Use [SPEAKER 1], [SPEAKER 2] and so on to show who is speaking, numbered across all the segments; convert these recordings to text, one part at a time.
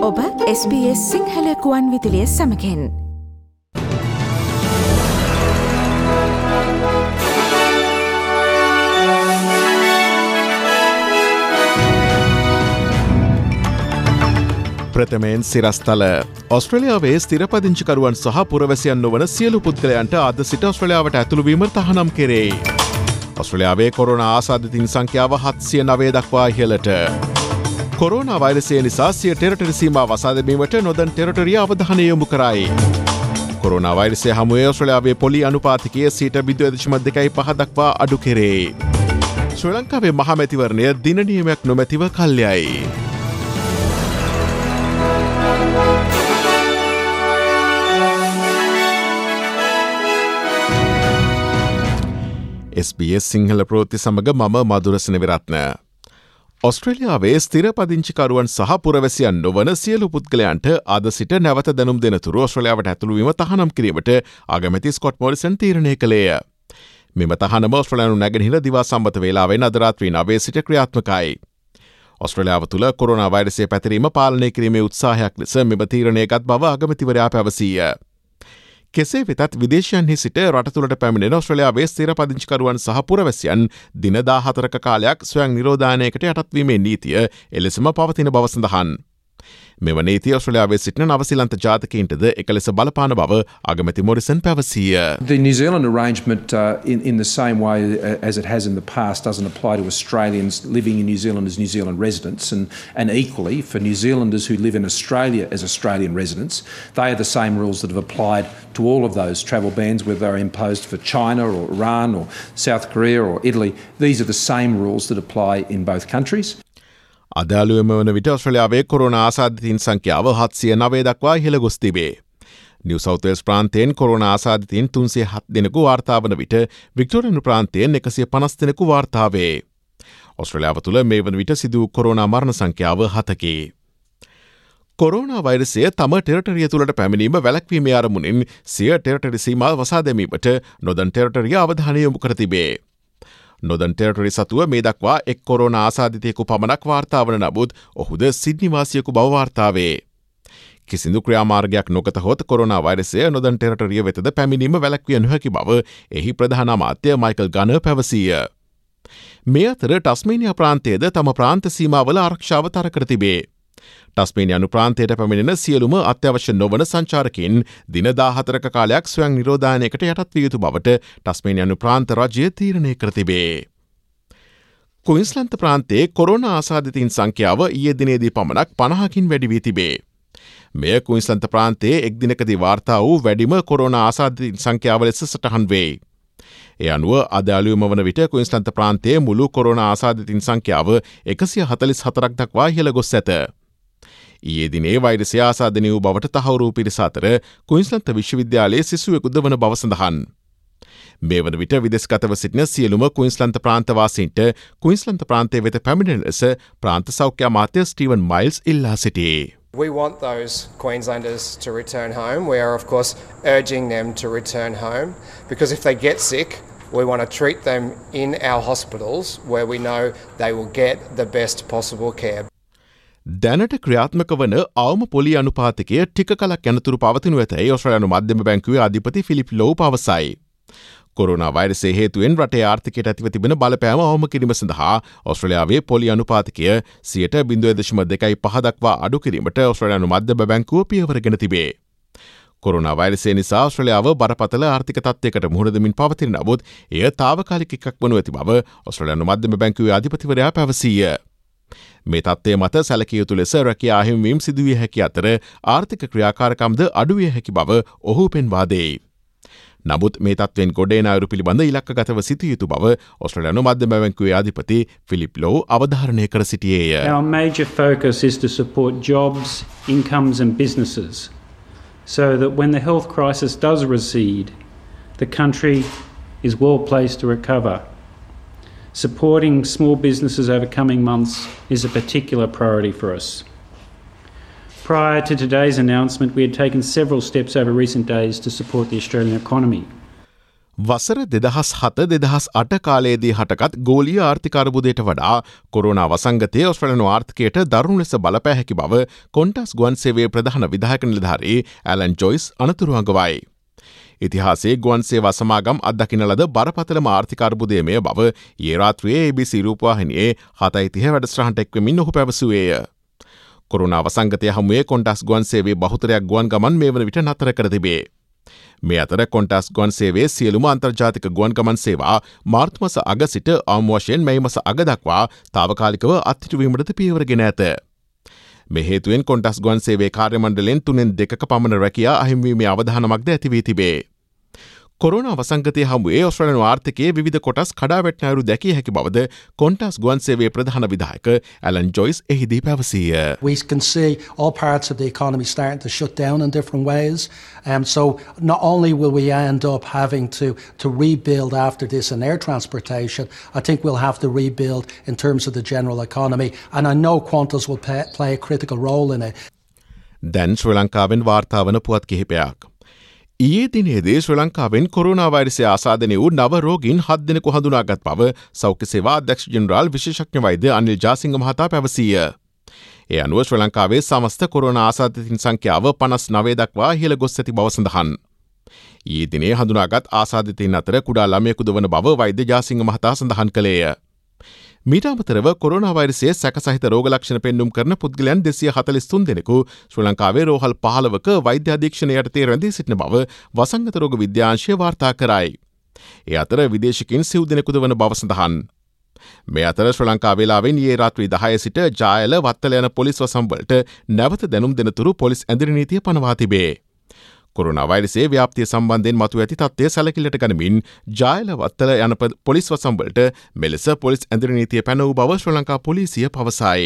[SPEAKER 1] ඔබ SBS සිංහල කුවන් විදුලිය සමගින්
[SPEAKER 2] ප්‍රථමයෙන් සිරස්තල ඔස්ට්‍රේලියාවේ ස්ථිරපදිංචිකරුවන් සහ පුරවැසියන් නොවන සියලු පුද්ගලයන්ට අද සිට ඔස්ට්‍රේලියාවට ඇතුළු වීම තහනම් කෙරේ. ඔස්ට්‍රේලියාවේ කොරෝනා ආසාදිතින් සංඛ්‍යාව 709 දක්වා ඉහළට. කොරෝනා වෛරසය නිසා සිය ටෙරටරි සීමාව වසා දැමීමට නොදන් ටෙරටරිය අවධානය යොමු කරයි. කොරෝනා වෛරසය හමුවේ ඔස්ට්‍රේලියාවේ පොලි අනුපාතිකය 0.25 දක්වා අඩු කෙරේ. ශ්‍රී ලංකාවේ මහ මැතිවරණය දින නියමයක් නොමැතිව කල්යයි. SBS සිංහල ප්‍රවෘත්ති සමග මම මදුරසන විරත්න. ඔස්ට්‍රේලියාවේ ස්ථිරපදිංචිකරුවන් සහ පුරවැසියන් නොවන සියලු පුද්ගලයන්ට අද සිට නැවත දැනුම් දෙනතුරු ඔස්ට්‍රේලියාවට ඇතුළුවීම තහනම් කිරීමට අගමැති ස්කොට් මොරිසන් තීරණය කළේය. මෙම තහනම ඔස්ට්‍රේලියානු නැගෙනහිර දිවා සම්මත වේලාවෙන් අද රාත්‍රී 9 සිට ක්‍රියාත්මකයි. ඔස්ට්‍රේලියාව තුළ කොරෝනා වෛරසය පැතිරීම පාලනය කිරීමේ උත්සාහයක් ලෙස මෙම තීරණය ගත් බව අගමැතිවරයා පැවසීය. කෙසේ වෙතත් විදේශයන්හි සිට රට තුළට පැමිණෙන ඔස්ට්‍රේලියාවේ ස්ථිරපදිංචිකරුවන් සහ පුරවැසියන් දින 14ක කාලයක් ස්වයං නිරෝධානයකට යටත්වීමේ නීතිය එලෙසම පවතින බව සඳහන්. මෙම නීතිය ඔස්ට්‍රේලියාවේ සිටින නවසීලන්ත ජාතිකයින්ටද එක ලෙස බලපාන බව අගමැති මොරිසන් පැවසීය.
[SPEAKER 3] The New Zealand arrangement in the same way as it has in the past doesn't apply to Australians living in New Zealand as New Zealand residents and equally for New Zealanders who live in Australia as Australian residents, they are the same rules that have applied to all of those travel bans whether they're imposed for China or Iran or South Korea or Italy. These are the same rules that apply in both countries.
[SPEAKER 2] අදාළුවම වන විට ඔස්ට්‍රේලියාවේ corona ආසාදිතයින් සංඛ්‍යාව 709 දක්වා ඉහළ ගොස් තිබේ. New South Wales ප්‍රාන්තයෙන් corona ආසාදිතයින් 307 දෙනෙකු වාර්තා වන විට වික්ටෝරියානු ප්‍රාන්තයෙන් 150 දෙනෙකු වාර්තා වේ. ඔස්ට්‍රේලියාව තුළ මේ වන විට සිදු කොරෝනා මරණ සංඛ්‍යාව 7කි. කොරෝනා වෛරසය තම ටෙරටරිය තුළට පැමිණීම වැළැක්වීමේ අරමුණින් සිය ටෙරටරි සීමාව වසා දැමීමට නොදන් ටෙරටරිය අවධානය යොමු කර තිබේ. නොදන් ටෙරටරි සතුව මේ දක්වා එක් කොරෝනා ආසාදිතයෙකු පමණක් වාර්තා වන නමුත් ඔහුද සිඩ්නි වාසියෙකු බව වාර්තාවේ. කිසිදු ක්‍රියාමාර්ගයක් නොකතහොත් කොරෝනා වෛරසය නොදන් ටෙරටරිය වෙතද පැමිණීම වැළැක්විය නොහැකි බව එහි ප්‍රධාන අමාත්‍ය මයිකල් ගනර් පැවසීය. මේ අතර ටස්මේනියා ප්‍රාන්තයේද තම ප්‍රාන්ත සීමාවල ආරක්ෂාව තර කර තිබේ. ටස්මේනියානු ප්‍රාන්තයට පැමිණෙන සියලුම අත්‍යවශ්‍ය නොවන සංචාරකයින් දින 14ක කාලයක් ස්වයං නිරෝධානයකට යටත් විය යුතු බවට ටස්මේනියානු ප්‍රාන්ත රජය තීරණය කර තිබේ. ක්වීන්ස්ලන්ත ප්‍රාන්තයේ කොරෝනා ආසාදිතයින් සංඛ්‍යාව ඊයේ දිනේදී පමණක් 50කින් වැඩි වී තිබේ. මෙය ක්වීන්ස්ලන්ත ප්‍රාන්තයේ එක් දිනකදී වාර්තා වූ වැඩිම කොරෝනා ආසාදිතයින් සංඛ්‍යාව ලෙස සටහන් වේ. ඒ අනුව අදාළුවම වන විට ක්වීන්ස්ලන්ත ප්‍රාන්තයේ මුළු කොරෝනා ආසාදිතයින් සංඛ්‍යාව 144ක් දක්වා ඉහළ ගොස් ඇත. ඊයේ දිනේ වෛරසය ආසාදනය වූ බවට තහවුරු පිරිස අතර ක්වීන්ස්ලන්ත විශ්වවිද්‍යාලයේ සිසුවෙකුද වන බව සඳහන්. මේ වන විට විදෙස්ගතව සිටින සියලුම ක්වීන්ස්ලන්ත ප්‍රාන්තවාසීන්ට ක්වීන්ස්ලන්ත ප්‍රාන්තය වෙත පැමිණෙන ලෙස ප්‍රාන්ත සෞඛ්‍ය අමාත්‍ය ස්ටීවන් මයිල්ස් ඉල්ලා සිටියේ.
[SPEAKER 4] We want those Queenslanders to return home. We are of course urging them to return home because if they get sick, we want to treat them in our hospitals where we know they will get the best possible care.
[SPEAKER 2] දැනට ක්‍රියාත්මක වන අවම පොලි අනුපාතිකය ටික කලක් යනතුරු පවතිනු ඇතැයි ඔස්ට්‍රේලියානු මධ්‍යම බැංකුවේ අධිපති ෆිලිප් ලෝව් පවසයි. කොරෝනා වෛරසය හේතුවෙන් රටේ ආර්ථිකයට ඇතිව තිබෙන බලපෑම අවම කිරීම සඳහා ඔස්ට්‍රේලියාවේ පොලි අනුපාතිකය 0.25 දක්වා අඩු කිරීමට ඔස්ට්‍රේලියානු මධ්‍යම බැංකුව පියවර ගෙන තිබේ. කොරෝනා වෛරසය නිසා ඔස්ට්‍රේලියාව බරපතල ආර්ථික තත්ත්වයකට මුහුණ දෙමින් පවතින නමුත් එය తాවකාලික එකක් වනු ඇති බව ඔස්ට්‍රේලියානු මධ්‍යම බැංකුවේ අධිපතිවරයා පැවසීය. මේ තත්ත්වය මත සැලකිය යුතු ලෙස රැකියා අහිමිවීම සිදුවිය හැකි අතර ආර්ථික ක්‍රියාකාරකම්ද අඩුවිය හැකි බව ඔහු පෙන්වා දෙයි. නමුත් මේ තත්ත්වෙන් ගොඩ එන අයුරු පිළිබඳ ඉලක්කගතව සිටිය යුතු බව ඔස්ට්‍රේලියානු මධ්‍යම බැංකුවේ අධිපති ෆිලිප් ලෝව් අවධාරණය කර සිටියේය.
[SPEAKER 5] Our major focus is to support jobs, incomes and businesses so that when the health crisis does recede, the country is well placed to recover. Supporting small businesses over coming months is a particular priority for us. Prior to today's announcement, we had taken several steps over recent days to support the Australian economy.
[SPEAKER 2] වසර 2007-2008 කාලයේදී හටගත් ගෝලීය ආර්ථික අර්බුදයට වඩා corona වසංගතය ඔස්ට්‍රේලියානු ආර්ථිකයට දරුණු ලෙස බලපෑ හැකි බව කොන්ටස් ගුවන් සේවයේ ප්‍රධාන විධායක නිලධාරී ඇලන් ජොයිස් අනතුරු අඟවයි. ඉතිහාසයේ ගුවන් සේවා සමාගම් අත්දකින ලද බරපතලම ආර්ථික අර්බුදය මෙය බව ඊයේ රාත්‍රියේ ABC රූපවාහිනියේ 7:30 වැඩසටහනට එක්වෙමින් ඔහු පැවසුවේය. කොරෝනා වසංගතය හමුවේ කොන්ටස් ගුවන් සේවයේ බහුතරයක් ගුවන් ගමන් මේ වන විට නතර කර තිබේ. මේ අතර කොන්ටස් ගුවන් සේවයේ සියලුම අන්තර්ජාතික ගුවන් ගමන් සේවා මාර්තු මාස අග සිට අවම වශයෙන් මැයි මාස අග දක්වා තාවකාලිකව අත්හිටුවීමටද පියවරගෙන ඇත. මේ හේතුවෙන් කොන්ටස් ගුවන් සේවයේ කාර්ය මණ්ඩලයෙන් 3/2 පමණ රැකියා අහිමිවීමේ අවධානමක්ද ඇති වී තිබේ. කොරෝනා වසංගතය හමුවේ ඔස්ට්‍රේලියානු ආර්ථිකයේ විවිධ කොටස් කඩා වැටෙන අයුරු දැකිය හැකි බවද කොන්ටස් ගුවන් සේවයේ ප්‍රධාන විධායක ඇලන් ජොයිස් එහිදී පැවසීය.
[SPEAKER 6] We can see all parts of the economy starting to shut down in different ways. So not only will we end up having to rebuild after this in air transportation, I think we'll have to rebuild in terms of the general economy. And I know Qantas will play a critical role in it.
[SPEAKER 2] දැන් ශ්‍රී ලංකාවෙන් වාර්තා වන පුවත් කිහිපයක්. ඊයේ දිනේදී ශ්‍රී ලංකාවෙන් corona වෛරසය ආසාදනය වූ නව රෝගීන් 7 දෙනෙකු හඳුනාගත් බව සෞඛ්‍ය සේවා අධ්‍යක්ෂ ජෙනරාල් විශේෂඥ වෛද්‍ය අනිල් ජාසිංහ මහතා පැවසීය. ඒ අනුව ශ්‍රී ලංකාවේ සමස්ත කොරෝනා ආසාදිතින් සංඛ්‍යාව 59 දක්වා ඉහළ ගොස් ඇති බව සඳහන්. ඊයේ දිනේ හඳුනාගත් ආසාදිතින් අතර කුඩා ළමයෙකුද වන බව වෛද්‍ය ජාසිංහ මහතා සඳහන් කළේය. මීට අමතරව කොරෝනා වෛරසයේ සැකසහිත රෝග ලක්ෂණ පෙන්නුම් කරන පුද්ගලයන් 243 දෙනෙකු ශ්‍රී ලංකාවේ රෝහල් 15ක වෛද්‍ය අධීක්ෂණය යටතේ රැඳී සිටින බව වසංගත රෝග විද්‍යාංශය වාර්තා කරයි. ඒ අතර විදේශිකින් 9 දෙනෙකුද වන බව සඳහන්. මේ අතර ශ්‍රී ලංකා වේලාවෙන් ඊයේ රාත්‍රී 10 සිට ජායල වත්තල යන පොලිස් වසම්වලට නැවත දැනුම් දෙනතුරු පොලිස් ඇඳිරි නීතිය පනවා තිබේ. කොරෝනා වෛරසයේ ව්‍යාප්තිය සම්බන්ධයෙන් මතු ඇති තත්ත්වය සැලකිල්ලට ගනිමින් ජායල වත්තල යන පොලිස් වසම්වලට මෙලෙස පොලිස් ඇඳිරි නීතිය පැන වූ බව ශ්‍රී ලංකා පොලිසිය පවසයි.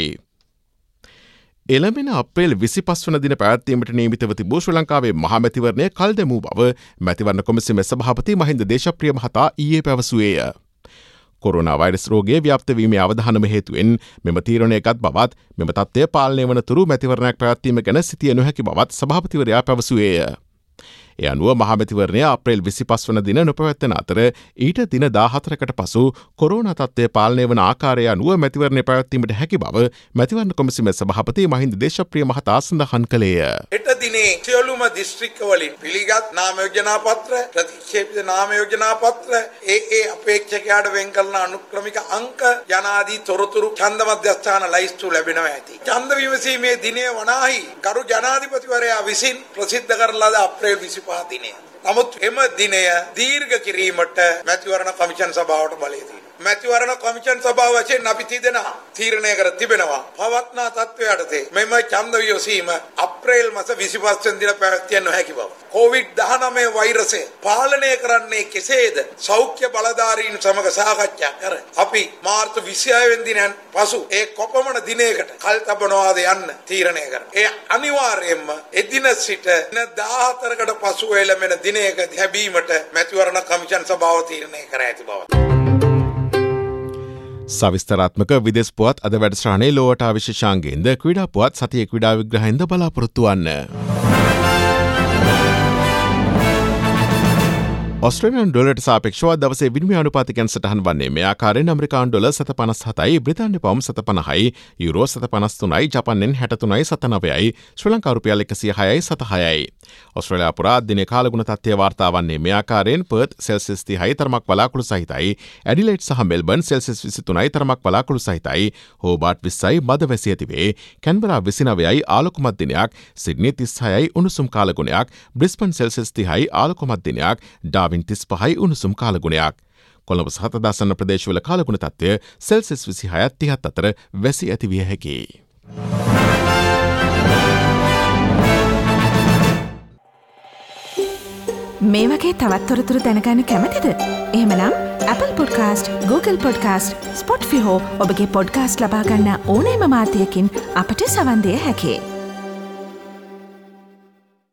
[SPEAKER 2] එළඹෙන අප්‍රේල් 25 වන දින පැවැත්වීමට නියමිතව තිබූ ශ්‍රී ලංකාවේ මහා මැතිවරණය කල් දැමූ බව මැතිවරණ කොමිසමේ සභාපති මහින්ද දේශප්‍රිය මහතා ඊයේ පැවසුවේය. කොරෝනා වෛරස් රෝගයේ ව්‍යාප්ත වීමේ අවධානම හේතුවෙන් මෙම තීරණය ගත් බවත් මෙම තත්ත්වය පාලනය වන තුරු මැතිවරණයක් පැවැත්වීම ගැන සිතිය නොහැකි බවත් සභාපතිවරයා පැවසුවේය. ඒ අනුව මහමැතිවරණය අප්‍රේල් 25 වන දින නොපැවැත්වෙන අතර ඊට දින 14කට පසු කොරෝනා තත්ත්වය පාලනය වන ආකාරය අනුව මැතිවරණය පැවැත්වීමට හැකි බව මැතිවරණ කොමිසමේ සභාපති මහින්ද දේශප්‍රිය මහතා සඳහන් කළේය.
[SPEAKER 7] හෙට දිනේ සියලුම දිස්ත්‍රික්කවලින් පිළිගත් නාම යෝජනා පත්‍ර, ප්‍රතික්ෂේපිත නාම යෝජනා පත්‍ර, ඒ අපේක්ෂකයාට වෙන් කරන අනුක්‍රමික අංක යනාදී තොරතුරු ඡන්ද මධ්‍යස්ථාන ලයිස්තු ලැබෙනවා ඇති. ඡන්ද විමසීමේ දිනය වනාහි ගරු ජනාධිපතිවරයා විසින් ප්‍රසිද්ධ කරන ලද අප්‍රේල් 25 දිනය. නමුත් එම දිනය දීර්ඝ කිරීමට මැතිවරණ කමිෂන් සභාවට බලය තියෙනවා. මැතිවරණ කමිෂන් සභාව වශයෙන් අපි තිදෙනා තීරණය කර තිබෙනවා. පවත්නා තත්ත්වයට තේ මෙම ඡන්ද විමසීම අප්‍රේල් මාස 25 වෙනි දින පැවැත්විය නොහැකි බව. COVID-19 වෛරසය පාලනය කරන්නේ කෙසේද? සෞඛ්‍ය බලධාරීන් සමග සාකච්ඡා කර අපි මාර්තු 26 වෙනි දිනන් පසු ඒ කොපමණ දිනයකට කල් තබනවාද යන්න තීරණය කරනවා. ඒ අනිවාර්යයෙන්ම එදින සිට දින 14කට පසු එළමෙන දිනයක ලැබීමට මැතිවරණ කමිෂන් සභාව තීරණය කර ඇති බව.
[SPEAKER 2] සවිස්තරාත්මක විදෙස් පුවත් අද වැඩසටහනේ ලෝවට විශේෂාංගයෙන්ද ක්‍රීඩා පුවත් සතියේ ක්‍රීඩා විග්‍රහයෙන්ද බලාපොරොත්තු වන්න. ඔස්ට්‍රේලියානු ඩොලරට සාපේක්ෂව දවසේ විනිමය අනුපාතිකයන් සටහන් වන්නේ මේ ආකාරයෙන් ඇමරිකානු ඩොලර් 7.57යි, බ්‍රිතාන්‍ය පවුම් 7.50යි, යුරෝ 7.53යි, ජපාන් යෙන් 63යි 7.9යි, ශ්‍රී ලංකා රුපියල් 106යි 7.6යි. ඔස්ට්‍රේලියා පුරා දිනේ කාලගුණ තත්ත්වය වාර්තා වන්නේ මේ ආකාරයෙන් පර්ත් සෙල්සියස් 30යි තරමක් බලාකුළු සහිතයි, ඇඩිලයිඩ් සහ මෙල්බර්න් සෙල්සියස් 23යි තරමක් බලාකුළු සහිතයි, හෝබාට් 20යි මද වැසි ඇතිවේ, කැන්බරා 29යි ආලෝකමත් දිනයක්, සිඩ්නි 36යි උණුසුම් කාලගුණයක්, බ්‍රිස්බන් සෙල්සියස් 30යි ආලෝකමත් දිනයක්, ඩාවින් 35යි උණුසුම් කාලගුණයක්. කොළඹ සහ තදාසන්න ප්‍රදේශවල කාලගුණ තත්ත්වය සෙල්සියස් 26ත් 30ත් අතර වැසි ඇතිවිය හැකියි.
[SPEAKER 1] මේ වගේ තවත් තොරතුරු දැනගන්න කැමතිද? එහෙමනම් Apple Podcast, Google Podcast, Spotify හෝ ඔබගේ පොඩ්කාස්ට් ලබා ගන්න ඕනෑම මාධ්‍යයකින් අපට සවන් දිය හැකියි.